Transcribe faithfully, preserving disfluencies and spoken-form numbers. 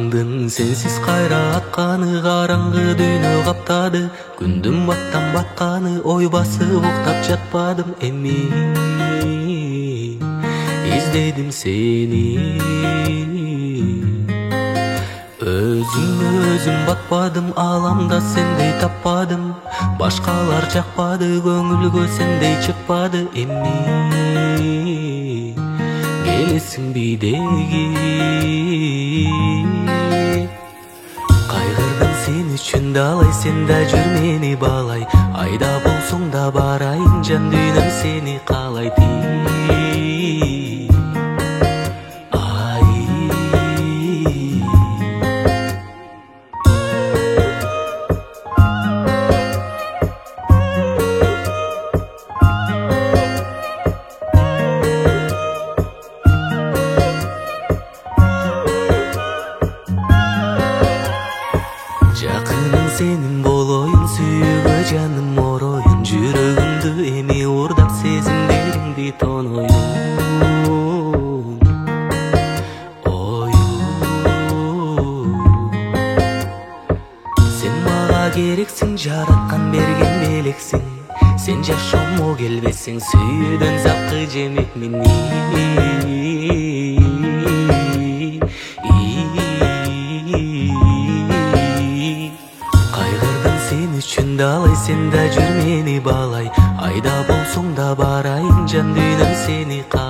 Таңдын сенсиз кайра атканы караңгы дүйнө каптады. Күндүм баттан батканы ой басып уктап жатпадым. Эми издедим сени, өзүм өзүм батпадым, аламда сендей таппадым. Башкалар жакпады, көңүлгө сендей чыкпады. Эми келесиң бидеги, кайгырдым сен үчүн далай, сен да жүр мени баалай. Айда болсоң да барайын, жан дүйнөм сени каалайт. Жакының сенин болоюн, сүйүүгө жаным ороюн. Жүрөгүмдү эми уурдап сезимдеримди тоноюн. Оюн сен мага керексиң, жараткан берген белексиң. Сен жашоомо келбесең, сүйүүдөн запкы жемекмин. Далай сен да жүр мени баалай. Айда болсоң да барайын, жан дүйнөм сени каалайт.